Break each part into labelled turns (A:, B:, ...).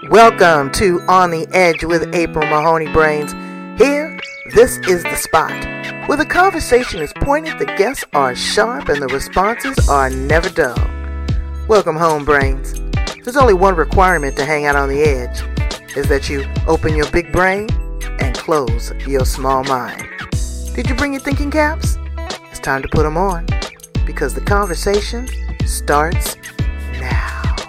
A: Welcome to On the Edge with April Mahoney Brains. Here, this is the spot where the conversation is pointed, the guests are sharp, and the responses are never dull. Welcome home, Brains. There's only one requirement to hang out on the edge, is that you open your big brain and close your small mind. Did you bring your thinking caps? It's time to put them on, because the conversation starts now.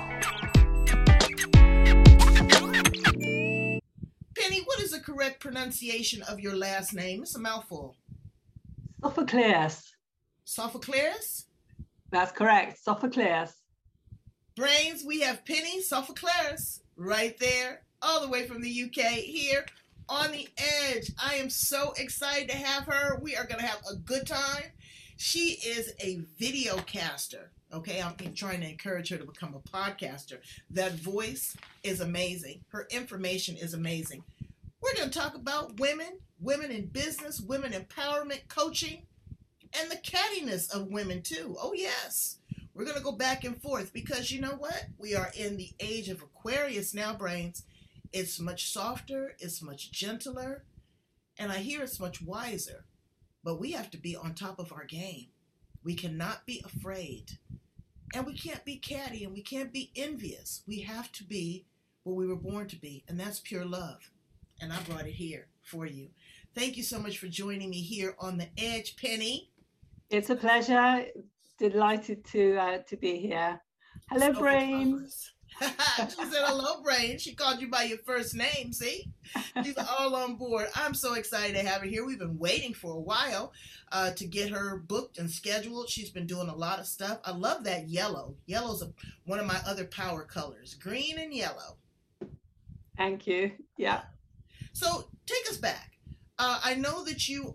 B: Penny, what is the correct pronunciation of your last name? It's a mouthful.
C: Sophocleous.
B: Sophocleous?
C: That's correct. Sophocleous.
B: Brains, we have Penny Sophocleous right there, all the way from the UK, here on the Edge. I am so excited to have her. We are going to have a good time. She is a video caster. Okay, I'm trying to encourage her to become a podcaster. That voice is amazing. Her information is amazing. We're going to talk about women in business, women empowerment, coaching, and the cattiness of women too. Oh yes. We're going to go back and forth because you know what? We are in the age of Aquarius now, Brains. It's much softer, it's much gentler, and I hear it's much wiser. But we have to be on top of our game. We cannot be afraid. And we can't be catty and we can't be envious. We have to be what we were born to be, and that's pure love. And I brought it here for you. Thank you so much for joining me here on the Edge, Penny.
C: It's a pleasure. Delighted to be here. Hello,
B: So
C: Brains.
B: she said, hello, Brains. She called you by your first name, see? She's all on board. I'm so excited to have her here. We've been waiting for a while to get her booked and scheduled. She's been doing a lot of stuff. I love that yellow. Yellow's one of my other power colors, green and yellow.
C: Thank you. Yeah.
B: So take us back. I know that you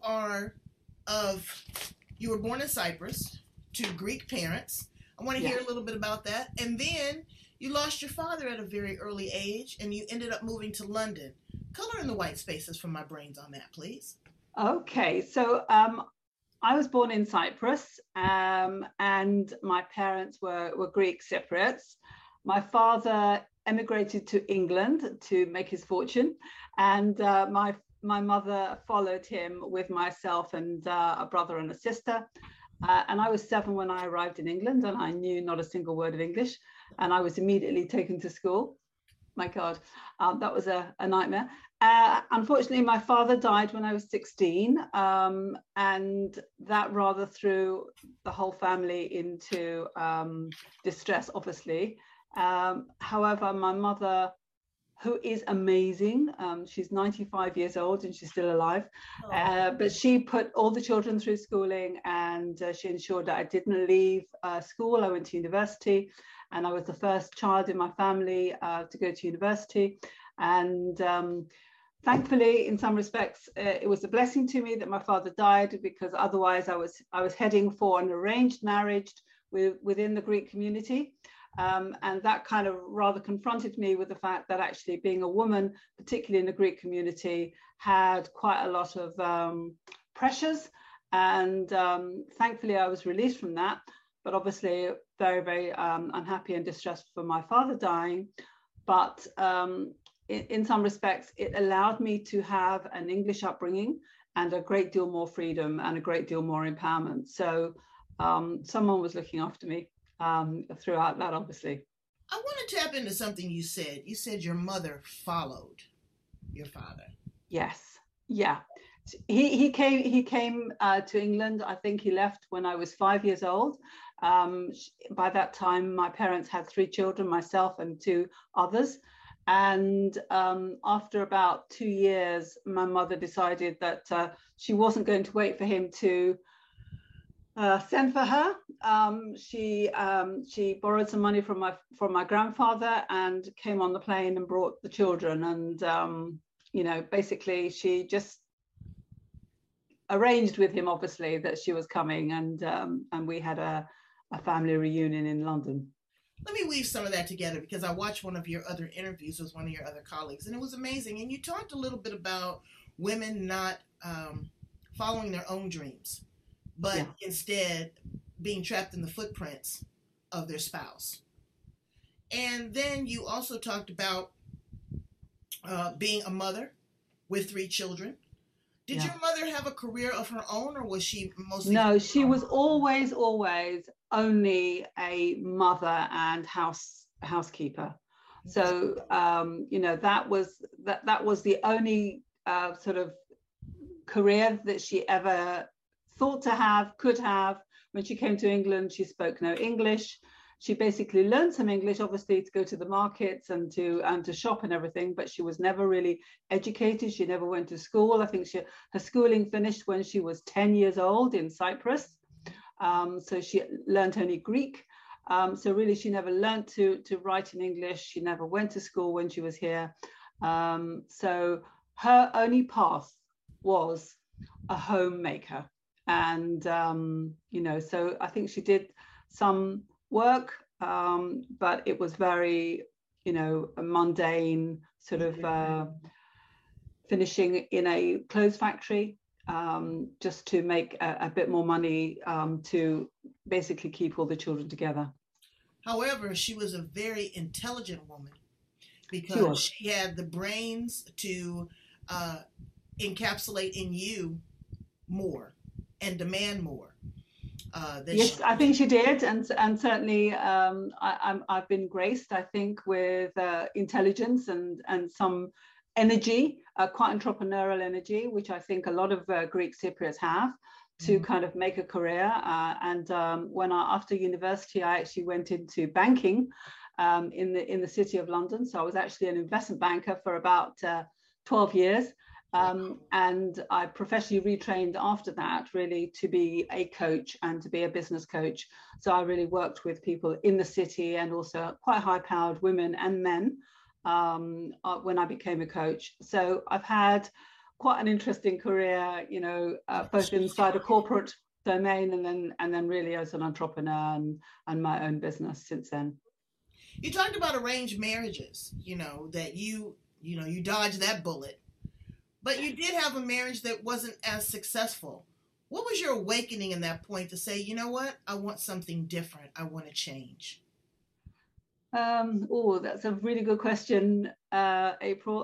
B: were born in Cyprus to Greek parents. I want to hear a little bit about that. And then you lost your father at a very early age and you ended up moving to London. Color in the white spaces for my brains on that, please.
C: Okay. So I was born in Cyprus and my parents were Greek Cypriots. My father emigrated to England to make his fortune, and my mother followed him with myself and a brother and a sister. And I was 7 when I arrived in England, and I knew not a single word of English, and I was immediately taken to school. My God, that was a nightmare. Unfortunately, my father died when I was 16, and that rather threw the whole family into distress, obviously. However, my mother, who is amazing, she's 95 years old and she's still alive, but she put all the children through schooling, and she ensured that I didn't leave school. I went to university, and I was the first child in my family to go to university. And thankfully, in some respects, it was a blessing to me that my father died, because otherwise I was heading for an arranged marriage within the Greek community. And that kind of rather confronted me with the fact that actually being a woman, particularly in the Greek community, had quite a lot of pressures. And thankfully, I was released from that. But obviously, very, very unhappy and distressed for my father dying. But in some respects, it allowed me to have an English upbringing and a great deal more freedom and a great deal more empowerment. So someone was looking after me throughout that, obviously.
B: I want to tap into something you said. You said your mother followed your father.
C: Yes. Yeah. He came to England. I think he left when I was 5 years old. By that time, my parents had 3 children, myself and 2 others. And after about 2 years, my mother decided that she wasn't going to wait for him to send for her. She borrowed some money from my grandfather and came on the plane and brought the children. And basically she just arranged with him, obviously, that she was coming, and we had a family reunion in London.
B: Let me weave some of that together, because I watched one of your other interviews with one of your other colleagues, and it was amazing. And you talked a little bit about women not following their own dreams, but instead being trapped in the footprints of their spouse. And then you also talked about being a mother with 3 children. Did your mother have a career of her own, or was she mostly?
C: No, she was always only a mother and housekeeper. So that was the only sort of career that she ever thought to have, could have. When she came to England, she spoke no English. She basically learned some English, obviously, to go to the markets and to shop and everything, but she was never really educated. She never went to school. I think her schooling finished when she was 10 years old in Cyprus. So she learned only Greek. So really, she never learned to write in English. She never went to school when she was here. So her only path was a homemaker. And, so I think she did some work, but it was very, a mundane sort of finishing in a clothes factory, just to make a bit more money, to basically keep all the children together.
B: However, she was a very intelligent woman, because she had the brains to encapsulate in you more and demand more.
C: Yes, I think she did, and certainly I've been graced, I think, with intelligence and some energy, quite entrepreneurial energy, which I think a lot of Greek Cypriots have, to kind of make a career. After university, I actually went into banking in the city of London. So I was actually an investment banker for about 12 years. And I professionally retrained after that, really, to be a coach and to be a business coach. So I really worked with people in the city, and also quite high-powered women and men when I became a coach. So I've had quite an interesting career, both inside a corporate domain and then really as an entrepreneur and my own business since then.
B: You talked about arranged marriages, that you dodged that bullet. But you did have a marriage that wasn't as successful. What was your awakening in that point to say, you know what, I want something different. I want to change?
C: That's a really good question, April.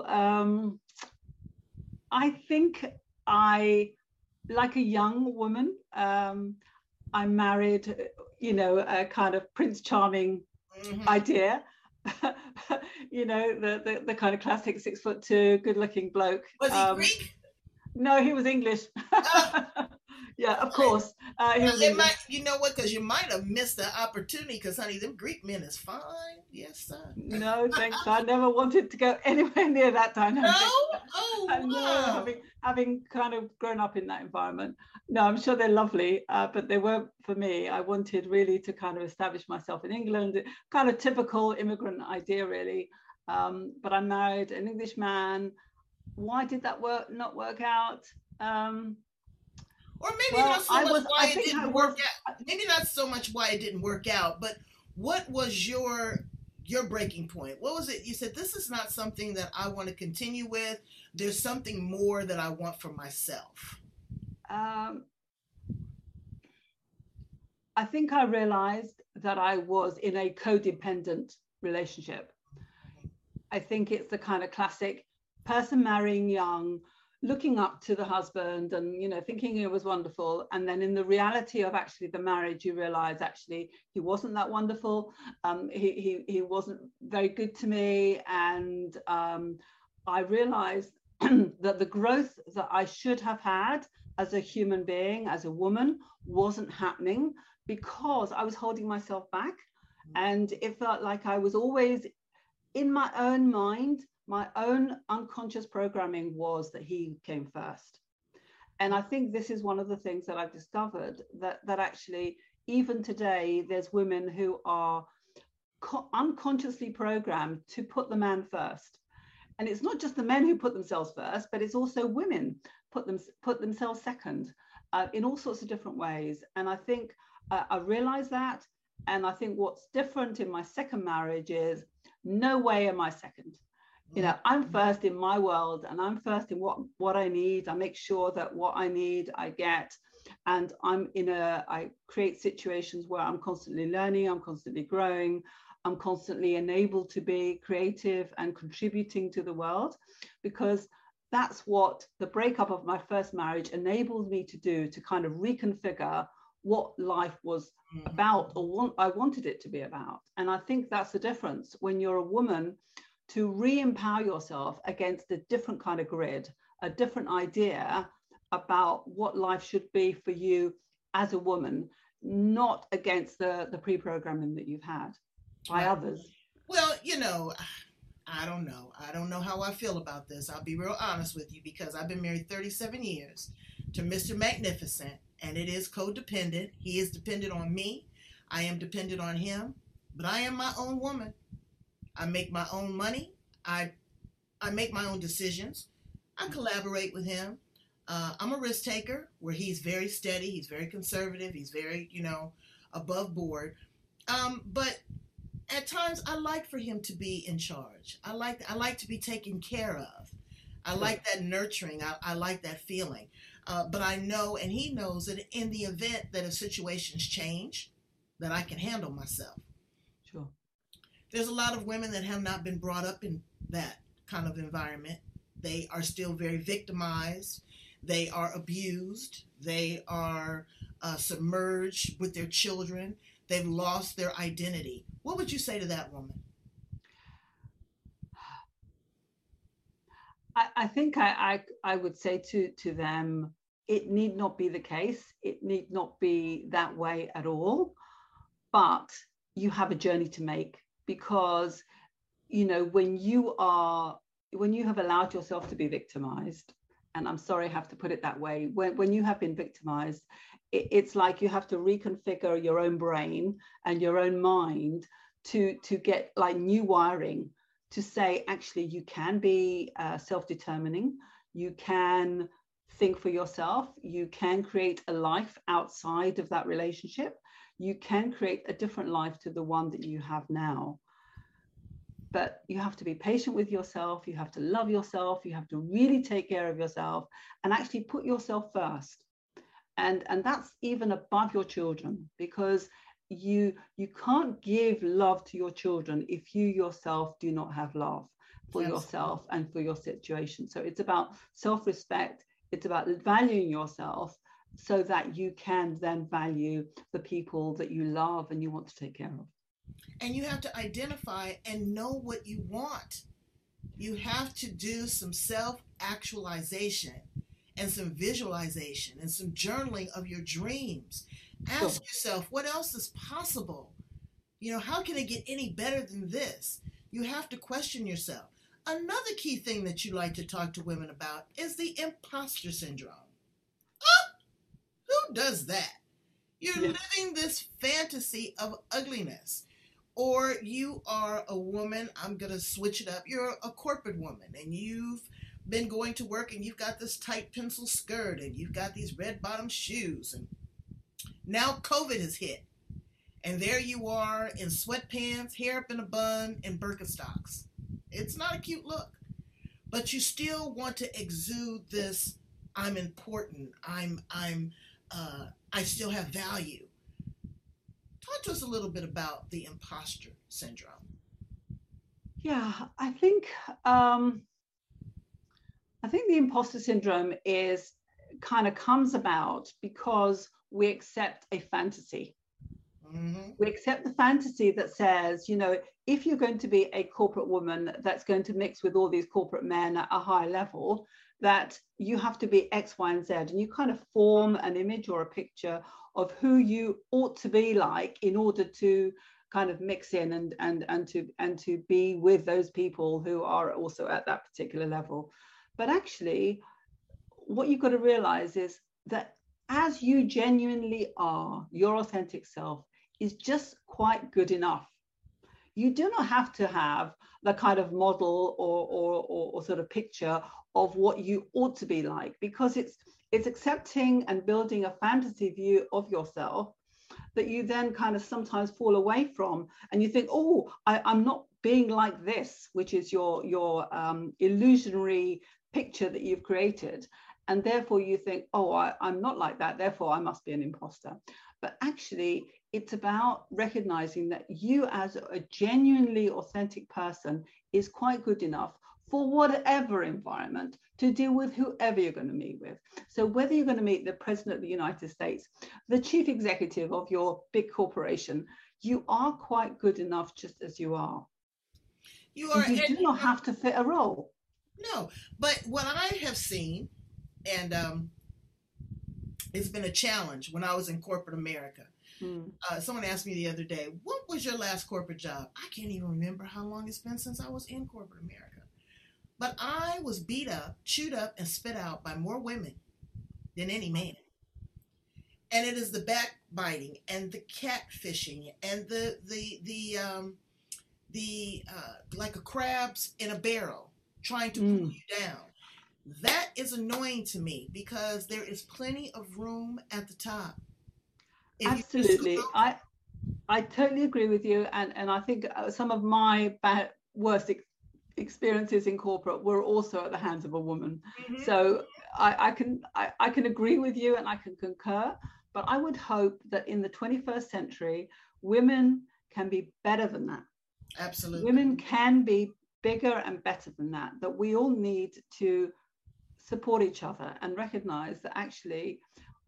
C: I think like a young woman, I married, a kind of Prince Charming idea. The kind of classic 6'2", good-looking bloke.
B: Was he Greek?
C: No, he was English. Yeah, of course. He was English.
B: You know what? Because you might have missed the opportunity. Because, honey, them Greek men is fine. Yes, sir.
C: No, thanks. I never wanted to go anywhere near that dynamic.
B: No? Oh, wow.
C: No, having kind of grown up in that environment. No, I'm sure they're lovely, but they weren't for me. I wanted really to kind of establish myself in England, kind of typical immigrant idea, really. But I married an English man. Why did that not work out?
B: Or maybe not so much why it didn't work out. Maybe not so much why it didn't work out, but what was your breaking point? What was it? You said, this is not something that I want to continue with. There's something more that I want for myself.
C: I think I realized that I was in a codependent relationship. I think it's the kind of classic person marrying young, looking up to the husband and, thinking it was wonderful. And then in the reality of actually the marriage, you realize actually he wasn't that wonderful. He wasn't very good to me. And I realized that the growth that I should have had as a human being, as a woman, wasn't happening because I was holding myself back. And it felt like I was always in my own mind. My own unconscious programming was that he came first. And I think this is one of the things that I've discovered, that actually, even today, there's women who are unconsciously programmed to put the man first. And it's not just the men who put themselves first, but it's also women put themselves second in all sorts of different ways. And I think I realized that. And I think what's different in my second marriage is no way am I second. I'm first in my world, and I'm first in what I need. I make sure that what I need, I get. And I create situations where I'm constantly learning, I'm constantly growing. I'm constantly enabled to be creative and contributing to the world, because that's what the breakup of my first marriage enabled me to do, to kind of reconfigure what life was about, or what I wanted it to be about. And I think that's the difference when you're a woman, to re-empower yourself against a different kind of grid, a different idea about what life should be for you as a woman, not against the pre-programming that you've had by others.
B: Well, I don't know. I don't know how I feel about this. I'll be real honest with you, because I've been married 37 years to Mr. Magnificent, and it is codependent. He is dependent on me. I am dependent on him, but I am my own woman. I make my own money. I make my own decisions. I collaborate with him. I'm a risk taker, where he's very steady. He's very conservative. He's very, above board. But at times I like for him to be in charge. I like to be taken care of. I like that nurturing. I like that feeling. But I know, and he knows, that in the event that if situations change, that I can handle myself.
C: Sure.
B: There's a lot of women that have not been brought up in that kind of environment. They are still very victimized. They are abused. They are submerged with their children. They've lost their identity. What would you say to that woman?
C: I think I would say to them, it need not be the case. It need not be that way at all. But you have a journey to make, because, when you have allowed yourself to be victimized, and I'm sorry I have to put it that way, when you have been victimized, it's like you have to reconfigure your own brain and your own mind to get like new wiring, to say, actually, you can be self-determining, you can think for yourself, you can create a life outside of that relationship, you can create a different life to the one that you have now. But you have to be patient with yourself, you have to love yourself, you have to really take care of yourself and actually put yourself first. And that's even above your children, because you can't give love to your children if you yourself do not have love for yourself and for your situation. So it's about self-respect, it's about valuing yourself, so that you can then value the people that you love and you want to take care of.
B: And you have to identify and know what you want. You have to do some self-actualization and some visualization and some journaling of your dreams. Ask yourself, what else is possible? How can it get any better than this? You have to question yourself. Another key thing that you like to talk to women about is the imposter syndrome. Who does that? You're living this fantasy of ugliness. Or you are a woman, I'm going to switch it up, you're a corporate woman, and you've been going to work, and you've got this tight pencil skirt, and you've got these red bottom shoes, and now COVID has hit, and there you are in sweatpants, hair up in a bun, and Birkenstocks. It's not a cute look, but you still want to exude this, I'm important, I still have value. Talk to us a little bit about the imposter syndrome.
C: Yeah, I think the imposter syndrome comes about because we accept a fantasy. Mm-hmm. We accept the fantasy that says, if you're going to be a corporate woman that's going to mix with all these corporate men at a high level, that you have to be X, Y, and Z, and you kind of form an image or a picture of who you ought to be like in order to kind of mix in and to be with those people who are also at that particular level. But actually, what you've got to realize is that as you genuinely are, your authentic self is just quite good enough. You do not have to have the kind of model or sort of picture of what you ought to be like, because it's accepting and building a fantasy view of yourself that you then kind of sometimes fall away from, and you think, I'm not being like this, which is your illusionary picture that you've created, and therefore you think, I'm not like that, therefore I must be an imposter. But actually, it's about recognizing that you as a genuinely authentic person is quite good enough for whatever environment to deal with whoever you're going to meet with. So whether you're going to meet the President of the United States, the chief executive of your big corporation, you are quite good enough just as you are. You do not have to fit a role.
B: No, but what I have seen, and it's been a challenge when I was in corporate America. Someone asked me the other day, what was your last corporate job? I can't even remember how long it's been since I was in corporate America. But I was beat up, chewed up, and spit out by more women than any man. And it is the backbiting and the catfishing and the like a crabs in a barrel trying to pull you down. That is annoying to me because there is plenty of room at the top.
C: Absolutely. I totally agree with you. And I think some of my worst experiences in corporate were also at the hands of a woman. So I can agree with you and I can concur, but I would hope that in the 21st century, women can be better than that.
B: Absolutely.
C: Women can be bigger and better than that we all need to support each other and recognize that actually,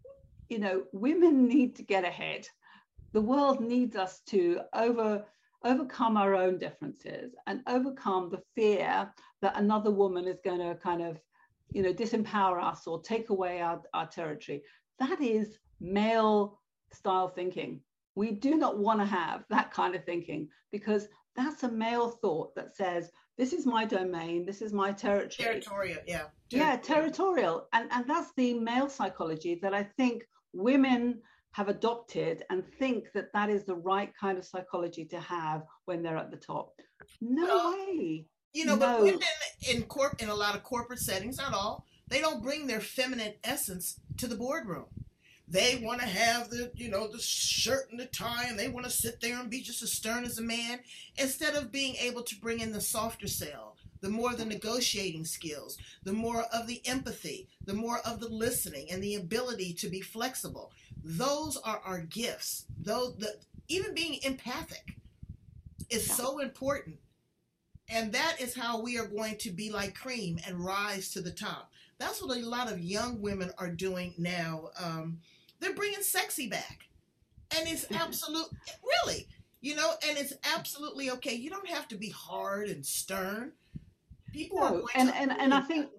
C: women need to get ahead. The world needs us to overcome our own differences and overcome the fear that another woman is going to kind of, disempower us or take away our territory. That is male style thinking. We do not want to have that kind of thinking because that's a male thought that says, this is my domain, this is my territory.
B: Territorial, yeah.
C: Yeah, territorial. And that's the male psychology that I think women have adopted and think that that is the right kind of psychology to have when they're at the top. No way.
B: But women in a lot of corporate settings, not all, they don't bring their feminine essence to the boardroom. They want to have the shirt and the tie, and they want to sit there and be just as stern as a man, instead of being able to bring in the softer side, the more the negotiating skills, the more of the empathy, the more of the listening, and the ability to be flexible. Those are our gifts. Even being empathic is so important. And that is how we are going to be like cream and rise to the top. That's what a lot of young women are doing now. They're bringing sexy back. And it's really, and it's absolutely okay. You don't have to be hard and stern. People are going
C: and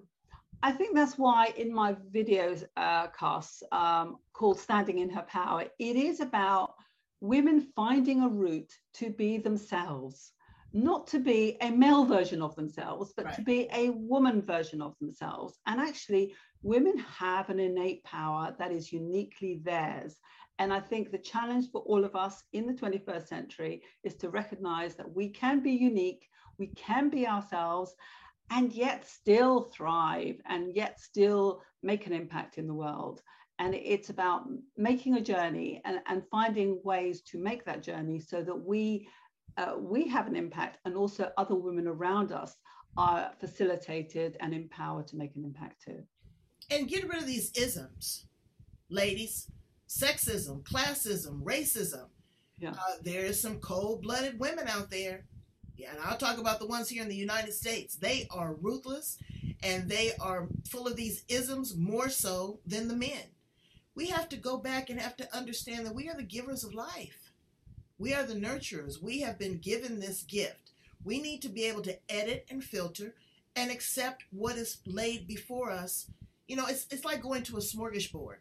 C: I think that's why in my videos casts called Standing in Her Power, it is about women finding a route to be themselves, not to be a male version of themselves, but to be a woman version of themselves. And actually, women have an innate power that is uniquely theirs. And I think the challenge for all of us in the 21st century is to recognize that we can be unique, we can be ourselves, and yet still thrive, and yet still make an impact in the world. And it's about making a journey and finding ways to make that journey so that we have an impact, and also other women around us are facilitated and empowered to make an impact too.
B: And get rid of these isms, ladies. Sexism, classism, racism.
C: Yeah.
B: There is some cold-blooded women out there. Yeah, and I'll talk about the ones here in the United States. They are ruthless, and they are full of these isms more so than the men. We have to go back and have to understand that we are the givers of life. We are the nurturers. We have been given this gift. We need to be able to edit and filter and accept what is laid before us. It's like going to a smorgasbord.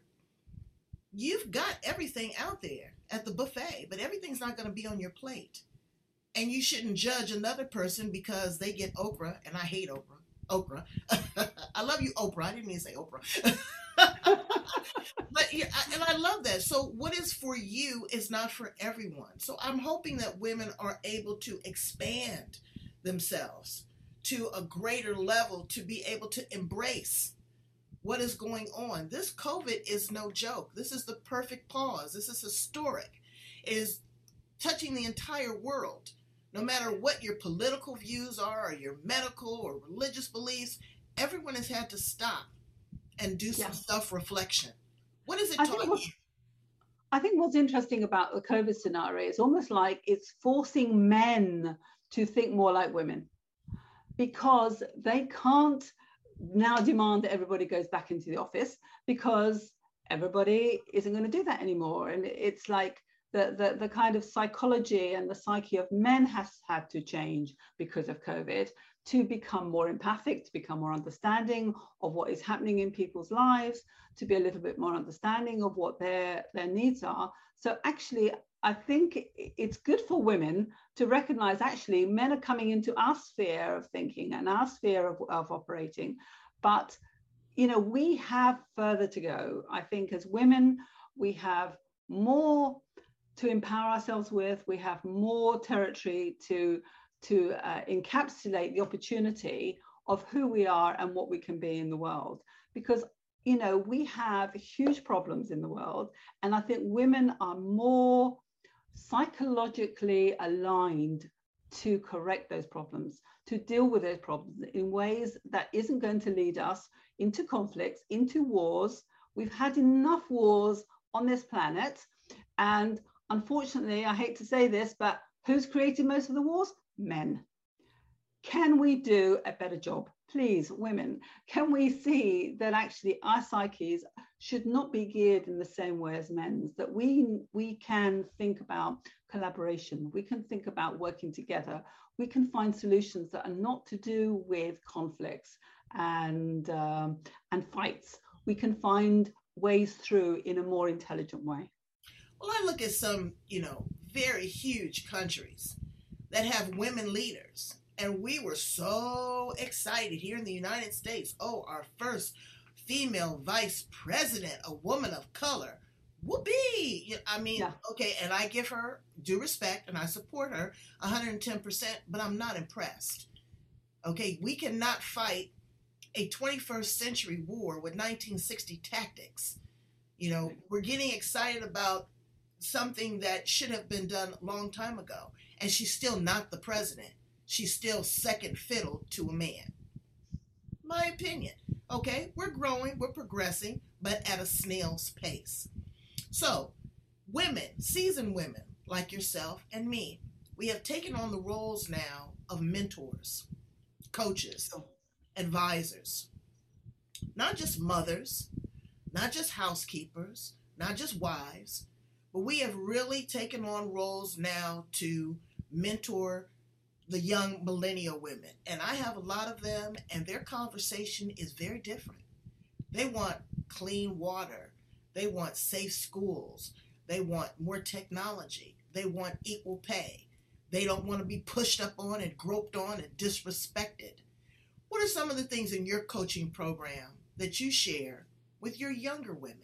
B: You've got everything out there at the buffet, but everything's not going to be on your plate. And you shouldn't judge another person because they get okra, and I hate okra. Okra. I love you, Oprah. I didn't mean to say Oprah. But and I love that. So what is for you is not for everyone. So I'm hoping that women are able to expand themselves to a greater level to be able to embrace what is going on. This COVID is no joke. This is the perfect pause. This is historic. It is touching the entire world. No matter what your political views are, or your medical or religious beliefs, everyone has had to stop and do some self-reflection. What has it taught you?
C: I think what's interesting about the COVID scenario is almost like it's forcing men to think more like women, because they can't now demand that everybody goes back into the office, because everybody isn't going to do that anymore. And it's like the kind of psychology and the psyche of men has had to change because of COVID, to become more empathic, to become more understanding of what is happening in people's lives, to be a little bit more understanding of what their needs are. So actually, I think it's good for women to recognize actually men are coming into our sphere of thinking and our sphere of operating. But, you know, we have further to go. I think as women, we have more to empower ourselves with. We have more territory to encapsulate the opportunity of who we are and what we can be in the world. Because, you know, we have huge problems in the world. And I think women are more psychologically aligned to correct those problems, to deal with those problems in ways that isn't going to lead us into conflicts, into wars. We've had enough wars on this planet. And unfortunately, I hate to say this, but who's created most of the wars? Men. Can we do a better job? Please, women, can we see that actually our psyches should not be geared in the same way as men's, that we can think about collaboration, we can think about working together, we can find solutions that are not to do with conflicts and fights. We can find ways through in a more intelligent way.
B: Well, I look at some, you know, very huge countries that have women leaders. And we were so excited here in the United States. Oh, our first female vice president, a woman of color. Whoopee! I mean, yeah. Okay, and I give her due respect and I support her 110%, but I'm not impressed. Okay, we cannot fight a 21st century war with 1960 tactics. You know, we're getting excited about something that should have been done a long time ago. And she's still not the president. She's still second fiddle to a man. My opinion. Okay, we're growing, we're progressing, but at a snail's pace. So, women, seasoned women like yourself and me, we have taken on the roles now of mentors, coaches, advisors. Not just mothers, not just housekeepers, not just wives, but we have really taken on roles now to mentor the young millennial women. And I have a lot of them, and their conversation is very different. They want clean water. They want safe schools. They want more technology. They want equal pay. They don't want to be pushed up on and groped on and disrespected. What are some of the things in your coaching program that you share with your younger women?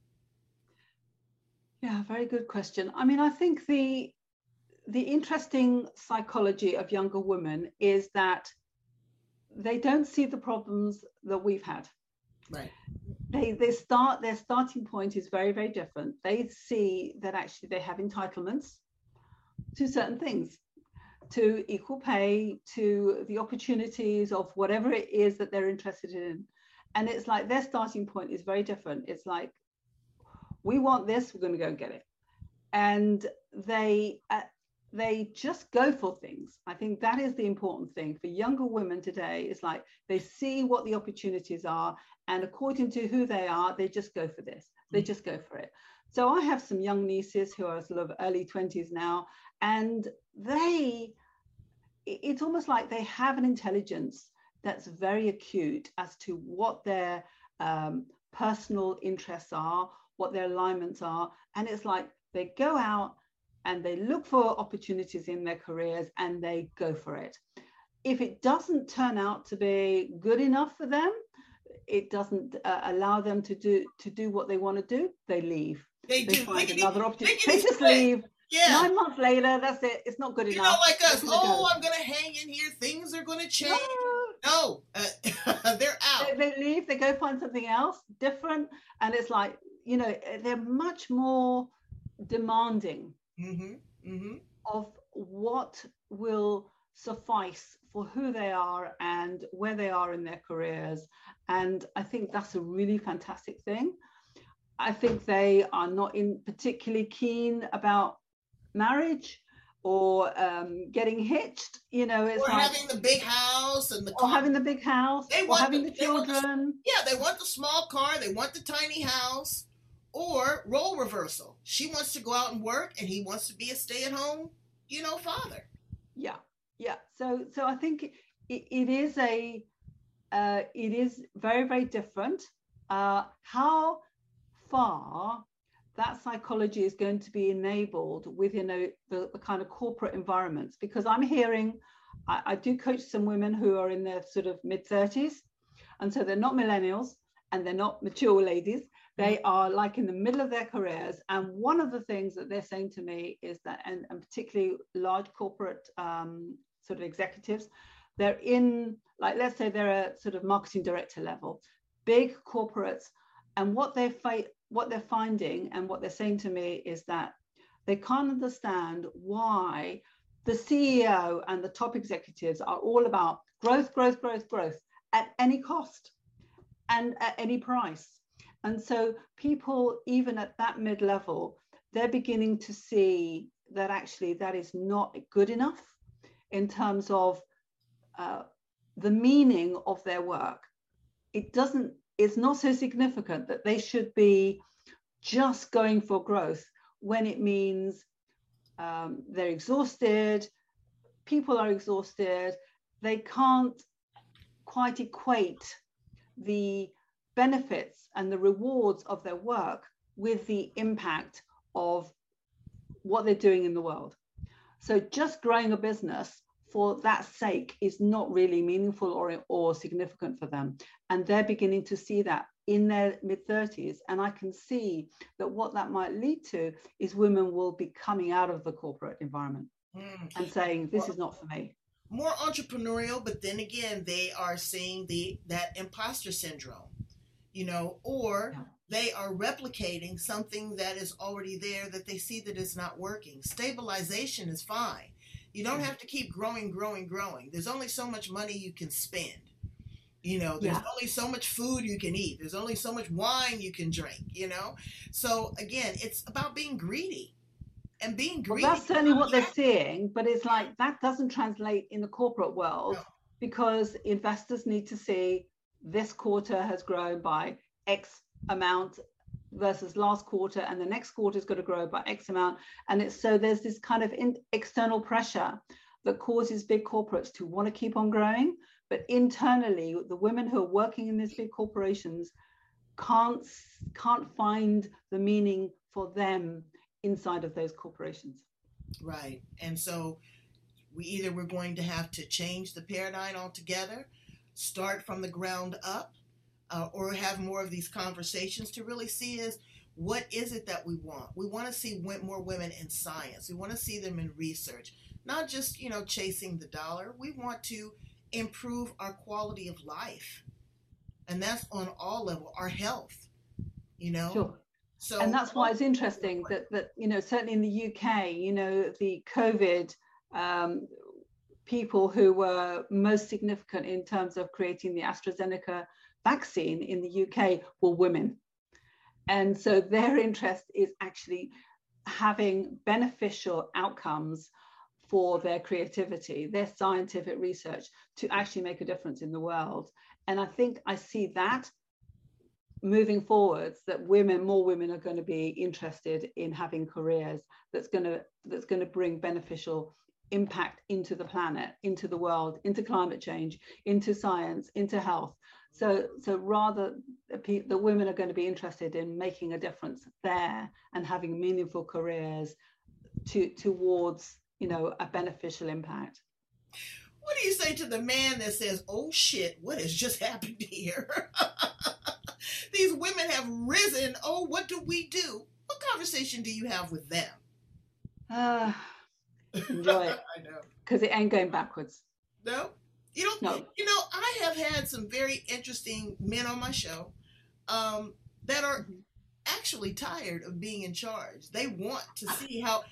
C: Yeah, very good question. I mean, I think the interesting psychology of younger women is that they don't see the problems that we've had.
B: Right.
C: Their starting point is very, very different. They see that actually they have entitlements to certain things, to equal pay, to the opportunities of whatever it is that they're interested in. And it's like their starting point is very different. It's like, we want this, we're going to go and get it. And they just go for things. I think that is the important thing for younger women today. Is like they see what the opportunities are, and according to who they are, they just go for this. They just go for it. So I have some young nieces who are sort of early 20s now, and it's almost like they have an intelligence that's very acute as to what their personal interests are, what their alignments are. And it's like they go out and they look for opportunities in their careers and they go for it. If it doesn't turn out to be good enough for them, it doesn't allow them to do what they want to do, they leave. They find another opportunity. They just leave. Yeah. 9 months later, that's it. It's not good enough.
B: Not like us. I'm going to hang in here. Things are going to change. No. They're out.
C: They leave. They go find something else different. And it's like, you know, they're much more demanding of what will suffice for who they are and where they are in their careers. And I think that's a really fantastic thing. I think they are not particularly keen about marriage or getting hitched. It's
B: or
C: like
B: having the big house and the
C: or
B: car.
C: having the big house, or having the children.
B: They want the small car, they want the tiny house, or role reversal. She wants to go out and work, and he wants to be a stay-at-home, father.
C: Yeah. So I think it is very, very different. How far that psychology is going to be enabled within the kind of corporate environments, because I'm hearing, I do coach some women who are in their sort of mid-30s, and so they're not millennials and they're not mature ladies. They are like in the middle of their careers, and one of the things that they're saying to me is that, and particularly large corporate sort of executives, they're in, like, let's say they're a sort of marketing director level, big corporates, and what they're finding and what they're saying to me is that they can't understand why the CEO and the top executives are all about growth at any cost and at any price. And so people, even at that mid-level, they're beginning to see that actually that is not good enough in terms of the meaning of their work. It's not so significant that they should be just going for growth when it means they're exhausted, people are exhausted, they can't quite equate the benefits and the rewards of their work with the impact of what they're doing in the world. So just growing a business for that sake is not really meaningful or significant for them. And they're beginning to see that in their mid-30s. And I can see that what that might lead to is women will be coming out of the corporate environment and saying, this is not for me.
B: More entrepreneurial, but then again, they are seeing that imposter syndrome, or they are replicating something that is already there that they see that is not working. Stabilization is fine. You don't have to keep growing. There's only so much money you can spend. There's only so much food you can eat. There's only so much wine you can drink, So again, it's about being greedy. And being greedy.
C: Well, that's certainly what they're seeing, but it's like that doesn't translate in the corporate world because investors need to see this quarter has grown by X amount versus last quarter, and the next quarter is going to grow by X amount. And so there's this kind of external pressure that causes big corporates to want to keep on growing. But internally, the women who are working in these big corporations can't find the meaning for them inside of those corporations.
B: Right. And so we're going to have to change the paradigm altogether, start from the ground up, or have more of these conversations to really see what is it that we want. We want to see more women in science. We want to see them in research, not just, chasing the dollar. We want to improve our quality of life. And that's on all levels, our health,
C: Sure.
B: So,
C: and that's why it's interesting that certainly in the UK, the COVID people who were most significant in terms of creating the AstraZeneca vaccine in the UK were women. And so their interest is actually having beneficial outcomes for their creativity, their scientific research to actually make a difference in the world. And I think I see that moving forwards, that more women are going to be interested in having careers that's going to bring beneficial impact into the planet, into the world, into climate change, into science, into health. So rather, the women are going to be interested in making a difference there and having meaningful careers towards a beneficial impact.
B: What do you say to the man that says, "Oh shit, what has just happened here? These women have risen. Oh, what do we do?" What conversation do you have with them?
C: Enjoy it.
B: I know.
C: Because it ain't going backwards.
B: No? You don't?
C: No.
B: I have had some very interesting men on my show that are actually tired of being in charge. They want to see how,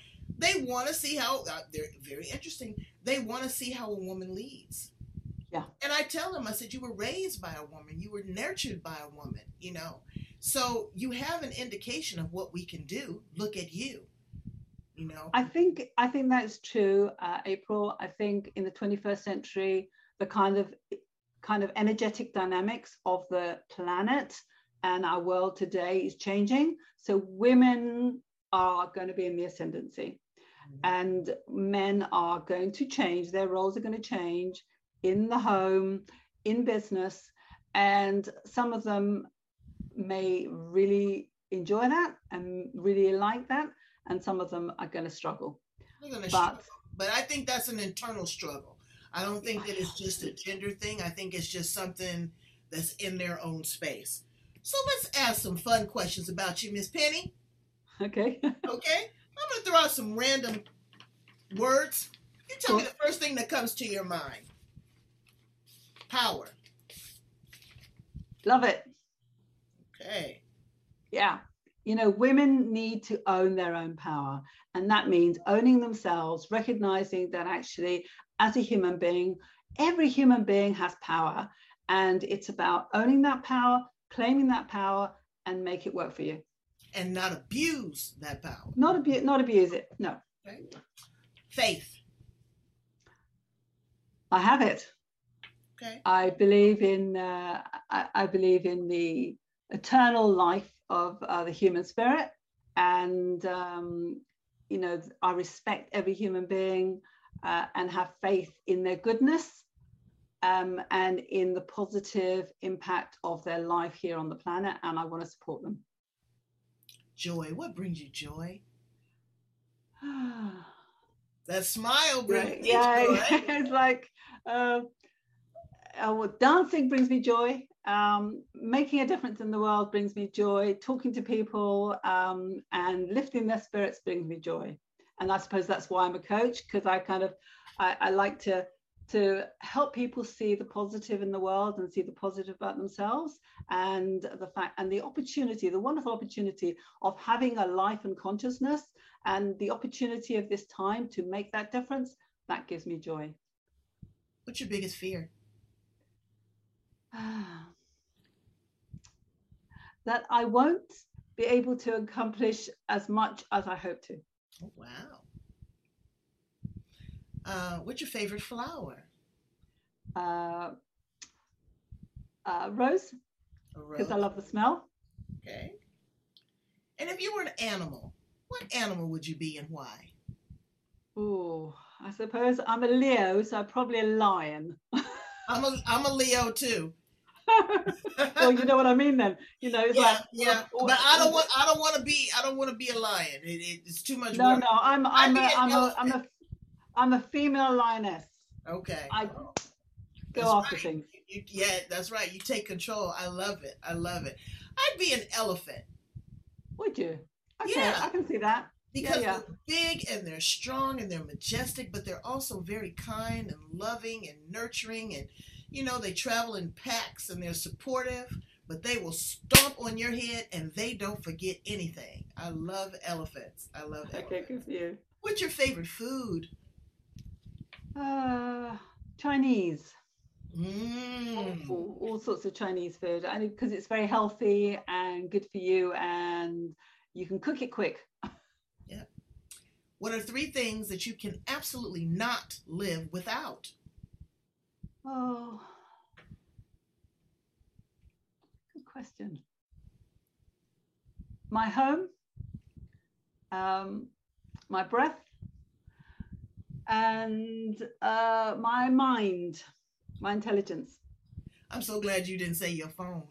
B: they're very interesting. They want to see how a woman leads. Yeah. And I tell them, I said, you were raised by a woman. You were nurtured by a woman, So you have an indication of what we can do. Look at you, you know.
C: I think that's true, April. I think in the 21st century, the kind of energetic dynamics of the planet and our world today is changing. So women are going to be in the ascendancy, and men are going to change. Their roles are going to change in the home, in business, and some of them may really enjoy that and really like that, and some of them are going to struggle.
B: But I think that's an internal struggle. I don't think that it's just a gender thing. I think it's just something that's in their own space. So let's ask some fun questions about you, Miss Penny.
C: Okay.
B: Okay? I'm going to throw out some random words. You tell me the first thing that comes to your mind. Power.
C: Love it.
B: Okay.
C: Yeah. You know, women need to own their own power. And that means owning themselves, recognizing that actually, as a human being, every human being has power. And it's about owning that power, claiming that power, and make it work for you.
B: And not abuse that power.
C: Not abuse it. No.
B: Okay. Faith.
C: I have it.
B: Okay.
C: I believe in the eternal life of the human spirit, and you know, I respect every human being and have faith in their goodness and in the positive impact of their life here on the planet, and I want to support them.
B: Joy. What brings you joy? That smile brings me joy.
C: It's like dancing brings me joy. Making a difference in the world brings me joy. Talking to people and lifting their spirits brings me joy. And I suppose that's why I'm a coach, because I like to help people see the positive in the world and see the positive about themselves, and the opportunity, the wonderful opportunity of having a life and consciousness, and the opportunity of this time to make that difference. That gives me joy.
B: What's your biggest fear?
C: That I won't be able to accomplish as much as I hope to.
B: Oh, wow. What's your favorite flower?
C: Rose, because I love the smell.
B: Okay. And if you were an animal, what animal would you be and why?
C: Oh, I suppose I'm a Leo, so I'm probably a lion.
B: I'm a Leo too.
C: Well, you know what I mean then. You know, it's
B: but I don't want to be a lion. It's too much work.
C: No, I'm a female lioness.
B: Okay.
C: I go after things.
B: Yeah, that's right. You take control. I love it. I'd be an elephant.
C: Would you? Okay,
B: yeah.
C: I can see that.
B: Because they're big and they're strong and they're majestic, but they're also very kind and loving and nurturing, and you know, they travel in packs and they're supportive, but they will stomp on your head and they don't forget anything. I love elephants.
C: Okay, good for you.
B: What's your favorite food?
C: Chinese.
B: All
C: sorts of Chinese food, because it's very healthy and good for you, and you can cook it quick.
B: Yeah. What are 3 things that you can absolutely not live without?
C: Oh, good question. My home, my breath, and my mind, my intelligence.
B: I'm so glad you didn't say your phone.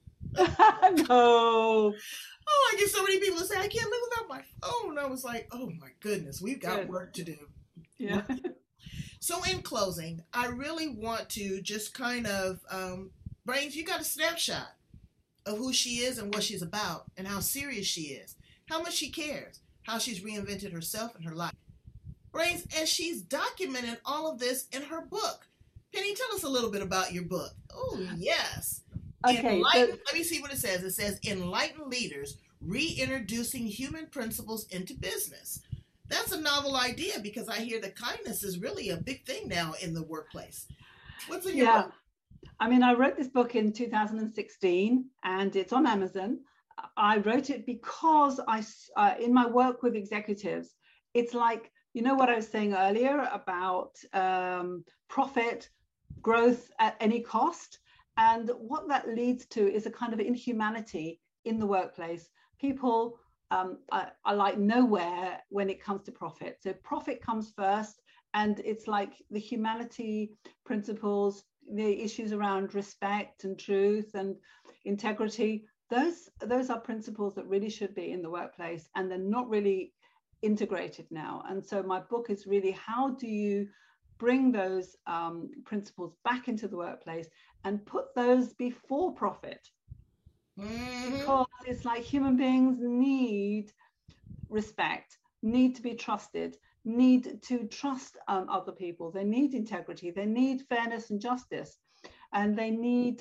C: No.
B: Oh, I get so many people that say, I can't live without my phone. I was like, oh my goodness, we've got work to do.
C: Yeah.
B: So in closing, I really want to just kind of, Brains, you got a snapshot of who she is and what she's about and how serious she is, how much she cares, how she's reinvented herself and her life. Brains, and she's documented all of this in her book. Penny, tell us a little bit about your book. Oh, yes.
C: Okay.
B: Let me see what it says. It says, Enlightened Leaders, Reintroducing Human Principles into Business. That's a novel idea, because I hear that kindness is really a big thing now in the workplace. What's in your book?
C: I mean, I wrote this book in 2016 and it's on Amazon. I wrote it because in my work with executives, it's like, you know what I was saying earlier about profit, growth at any cost. And what that leads to is a kind of inhumanity in the workplace. People are like nowhere when it comes to profit. So profit comes first, and it's like the humanity principles, the issues around respect and truth and integrity. Those are principles that really should be in the workplace, and they're not really integrated now. And so my book is really, how do you bring those principles back into the workplace and put those before profit? Because it's like human beings need respect, need to be trusted, need to trust other people. They need integrity, they need fairness and justice, and they need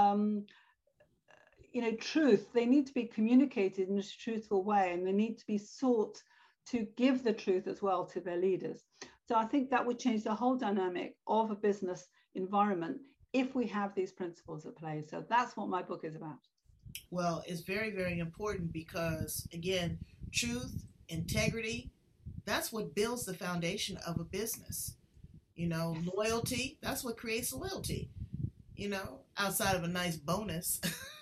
C: truth. They need to be communicated in a truthful way, and they need to be sought to give the truth as well to their leaders. So I think that would change the whole dynamic of a business environment if we have these principles at play. So that's what my book is about.
B: Well, it's very, very important because, again, truth, integrity, that's what builds the foundation of a business. Loyalty, that's what creates loyalty, outside of a nice bonus.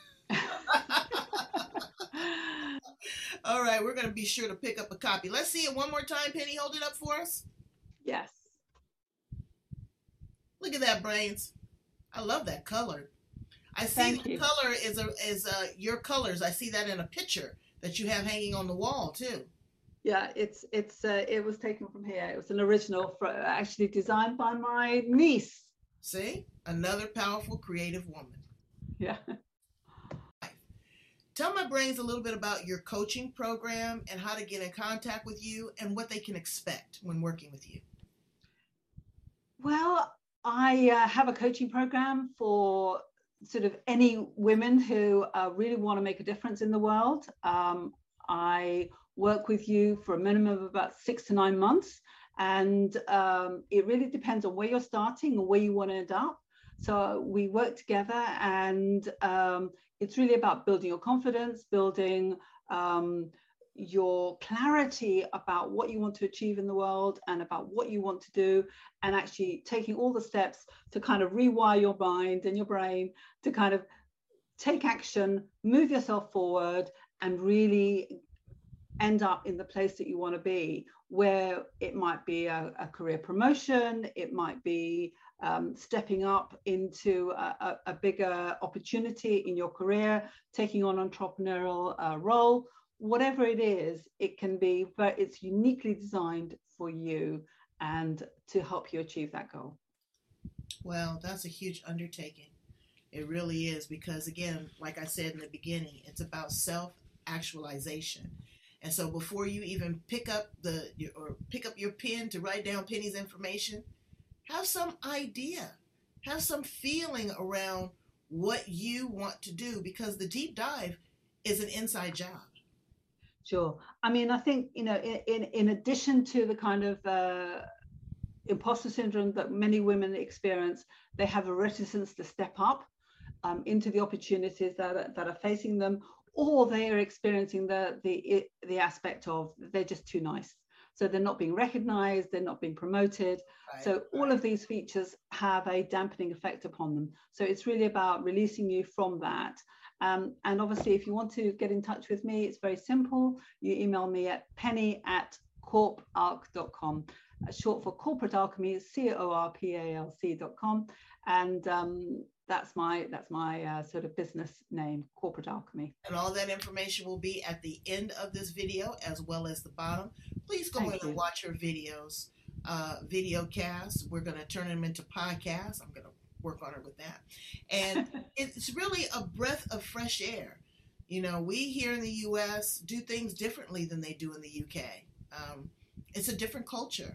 B: All right, we're going to be sure to pick up a copy. Let's see it one more time. Penny, hold it up for us.
C: Yes.
B: Look at that, Brains. I love that color. I see the color is your colors. I see that in a picture that you have hanging on the wall too.
C: Yeah, it was taken from here. It was an original, actually designed by my niece.
B: See, another powerful, creative woman.
C: Yeah.
B: Tell my brains a little bit about your coaching program and how to get in contact with you and what they can expect when working with you.
C: Well, I have a coaching program for sort of any women who really want to make a difference in the world. I work with you for a minimum of about 6 to 9 months. And it really depends on where you're starting or where you want to end up. So we work together, and it's really about building your confidence, building your clarity about what you want to achieve in the world and about what you want to do, and actually taking all the steps to kind of rewire your mind and your brain to kind of take action, move yourself forward, and really end up in the place that you want to be, where it might be a career promotion, it might be stepping up into a bigger opportunity in your career, taking on an entrepreneurial role. Whatever it is, it can be, but it's uniquely designed for you and to help you achieve that goal.
B: Well, that's a huge undertaking. It really is, because again, like I said in the beginning, it's about self-actualization. And so before you even pick up your pen to write down Penny's information, have some idea, have some feeling around what you want to do, because the deep dive is an inside job.
C: Sure. I mean, I think, in addition to the kind of imposter syndrome that many women experience, they have a reticence to step up into the opportunities that are facing them, or they are experiencing the aspect of they're just too nice. So they're not being recognized, they're not being promoted. Right, so all of these features have a dampening effect upon them. So it's really about releasing you from that. And obviously, if you want to get in touch with me, it's very simple. You email me at penny@corparc.com. Short for Corporate Alchemy, CORPALC.com. And that's my sort of business name, Corporate Alchemy.
B: And all that information will be at the end of this video as well as the bottom. Please go in and watch our videos, video casts. We're going to turn them into podcasts. I'm going to work on it with that. And it's really a breath of fresh air. We here in the U.S. do things differently than they do in the UK. It's a different culture,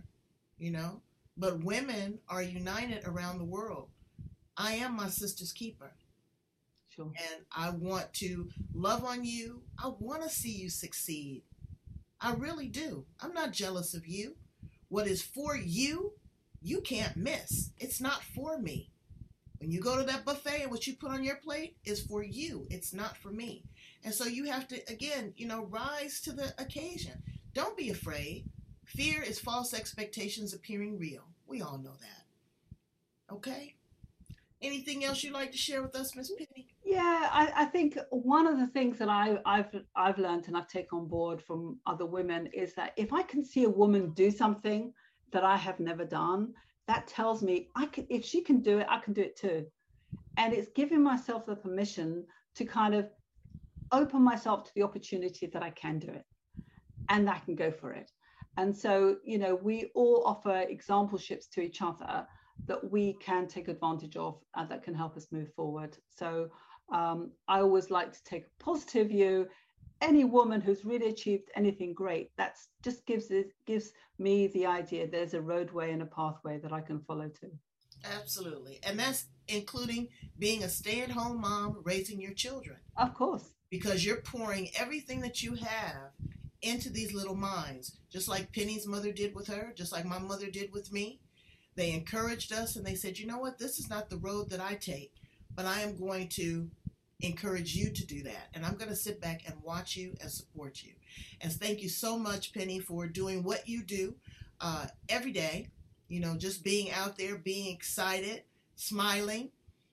B: but women are united around the world. I am my sister's keeper.
C: Sure.
B: And I want to love on you. I want to see you succeed. I really do. I'm not jealous of you. What is for you, you can't miss. It's not for me. When you go to that buffet, and what you put on your plate is for you. It's not for me. And so you have to, again, rise to the occasion. Don't be afraid. Fear is false expectations appearing real. We all know that. Okay? Anything else you'd like to share with us, Miss Penny?
C: Yeah, I think one of the things that I've learned and I've taken on board from other women is that if I can see a woman do something that I have never done, that tells me if she can do it, I can do it too. And it's giving myself the permission to kind of open myself to the opportunity that I can do it and I can go for it. And so, we all offer exampleships to each other that we can take advantage of that can help us move forward. So I always like to take a positive view. Any woman who's really achieved anything great, that's just gives me the idea there's a roadway and a pathway that I can follow to.
B: Absolutely. And that's including being a stay-at-home mom, raising your children.
C: Of course.
B: Because you're pouring everything that you have into these little minds, just like Penny's mother did with her, just like my mother did with me. They encouraged us and they said, you know what, this is not the road that I take, but I am going to encourage you to do that. And I'm going to sit back and watch you and support you. And thank you so much, Penny, for doing what you do every day. Just being out there, being excited, smiling,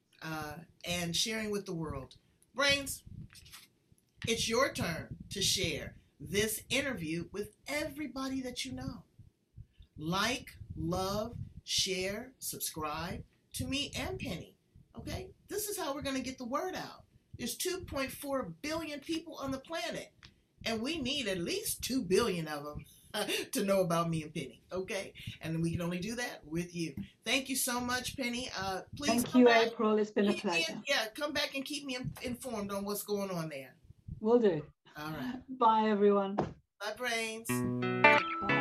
B: and sharing with the world. Brains, it's your turn to share this interview with everybody that you know. Like, love, share, subscribe to me and Penny. Okay? This is how we're going to get the word out. There's 2.4 billion people on the planet, and we need at least 2 billion of them to know about me and Penny. Okay? And we can only do that with you. Thank you so much, Penny. Please
C: Thank you, back. April. It's been a pleasure.
B: Come back and keep me informed on what's going on there.
C: Will do.
B: All right.
C: Bye, everyone.
B: Bye, Brains.
C: Bye.